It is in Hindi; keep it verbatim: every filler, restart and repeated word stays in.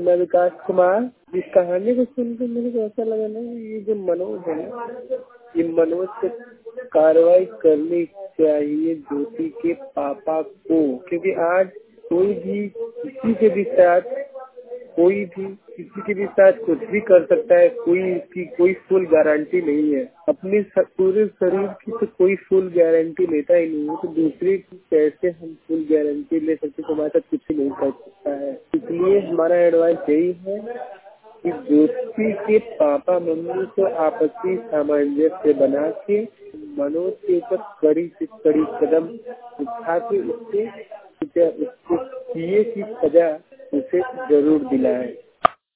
मैं विकास कुमार। इस कहानी को सुनकर मेरे को ऐसा लगा ना, ये जो मनोज है ना, ये मनोज से कार्रवाई करनी चाहिए ज्योति के पापा को, क्योंकि आज कोई भी किसी के भी साथ कोई भी किसी के भी साथ कुछ भी कर सकता है। कोई इसकी कोई फुल गारंटी नहीं है। अपने पूरे शरीर की तो कोई फुल गारंटी लेता ही नहीं है, तो दूसरे की कैसे हम फुल गारंटी ले सकते? तो हमारे साथ कुछ नहीं कर सकता है। इसलिए हमारा एडवाइस यही है कि ज्योति के पापा मम्मी को आपसी सामंजस्य बना के मनोज के ऊपर कड़ी से कड़ी कदम उठा के उससे उसको किए की सजा उसे जरूर दिलाए।